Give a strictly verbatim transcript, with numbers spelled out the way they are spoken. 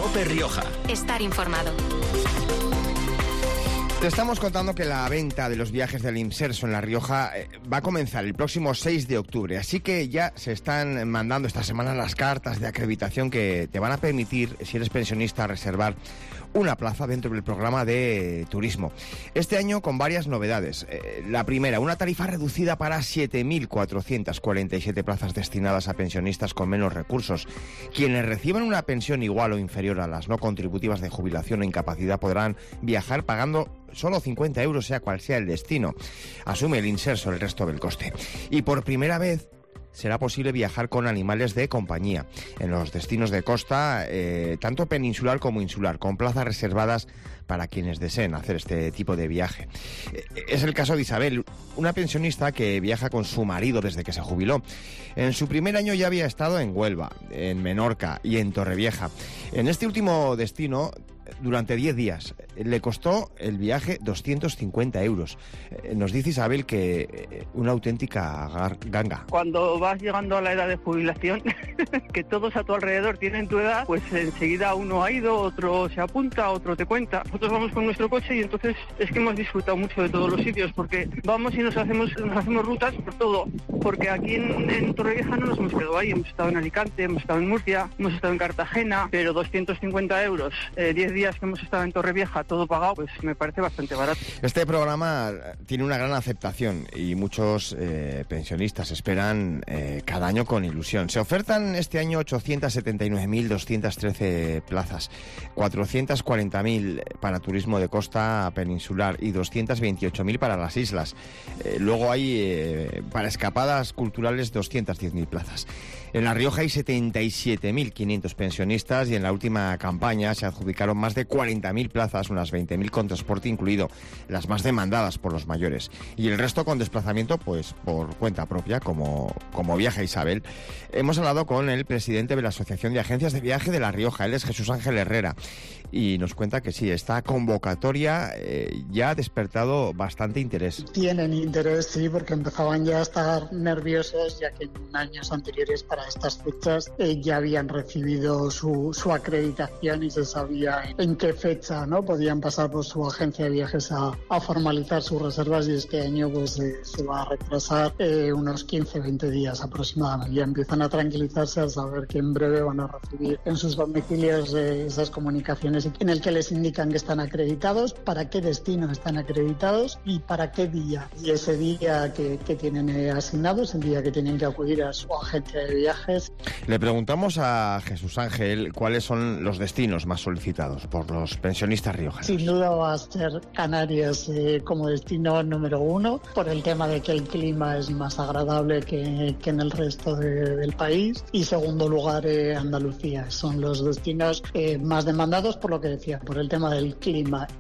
COPE Rioja. Estar informado. Te estamos contando que la venta de los viajes del Imserso en La Rioja eh, va a comenzar el próximo seis de octubre, así que ya se están mandando esta semana las cartas de acreditación que te van a permitir, si eres pensionista, reservar una plaza dentro del programa de turismo. Este año con varias novedades. Eh, la primera, una tarifa reducida para siete mil cuatrocientas cuarenta y siete plazas destinadas a pensionistas con menos recursos. Quienes reciban una pensión igual o inferior a las no contributivas de jubilación o incapacidad podrán viajar pagando solo cincuenta euros, sea cual sea el destino. Asume el Imserso el resto del coste. Y por primera vez será posible viajar con animales de compañía en los destinos de costa, eh, tanto peninsular como insular, con plazas reservadas para quienes deseen hacer este tipo de viaje. Eh, es el caso de Isabel, una pensionista que viaja con su marido desde que se jubiló. En su primer año ya había estado en Huelva, en Menorca y en Torrevieja. En este último destino, durante diez días, le costó el viaje doscientos cincuenta euros. Eh, nos dice Isabel que eh, una auténtica ganga. Cuando vas llegando a la edad de jubilación, que todos a tu alrededor tienen tu edad, pues enseguida uno ha ido, otro se apunta, otro te cuenta. Nosotros vamos con nuestro coche y entonces es que hemos disfrutado mucho de todos los sitios, porque vamos y nos hacemos nos hacemos rutas por todo. Porque aquí en, en Torrevieja no nos hemos quedado ahí, hemos estado en Alicante, hemos estado en Murcia, hemos estado en Cartagena, pero doscientos cincuenta euros, eh, diez días que hemos estado en Torrevieja, todo pagado, pues me parece bastante barato. Este programa tiene una gran aceptación y muchos eh, pensionistas esperan eh, cada año con ilusión. Se ofertan este año ochocientas setenta y nueve mil doscientas trece plazas, cuatrocientas cuarenta mil para turismo de costa peninsular y doscientas veintiocho mil para las islas. Eh, luego hay eh, para escapadas culturales doscientas diez mil plazas. En La Rioja hay setenta y siete mil quinientos pensionistas y en la última campaña se adjudicaron más de cuarenta mil plazas, unas veinte mil con transporte incluido, las más demandadas por los mayores. Y el resto con desplazamiento, pues por cuenta propia, como, como viaja Isabel. Hemos hablado con el presidente de la Asociación de Agencias de Viaje de La Rioja, él es Jesús Ángel Herrera, y nos cuenta que sí, esta convocatoria eh, ya ha despertado bastante interés. Tienen interés, sí, porque empezaban ya a estar nerviosos, ya que en años anteriores para estas fechas eh, ya habían recibido su, su acreditación y se sabía en, en qué fecha, ¿no?, podían pasar por su agencia de viajes a, a formalizar sus reservas, y este año pues eh, se va a retrasar eh, unos quince a veinte días aproximadamente. Ya empiezan a tranquilizarse al saber que en breve van a recibir en sus domicilios eh, esas comunicaciones en el que les indican que están acreditados, para qué destino están acreditados y para qué día. Y ese día que, que tienen eh, asignado es el día que tienen que acudir a su agencia de viajes. Le preguntamos a Jesús Ángel cuáles son los destinos más solicitados por los pensionistas riojanos. Sin duda va a ser Canarias eh, como destino número uno, por el tema de que el clima es más agradable que, que en el resto de, del país. Y segundo lugar, eh, Andalucía. Son los destinos eh, más demandados, por lo que decía, por el tema del clima.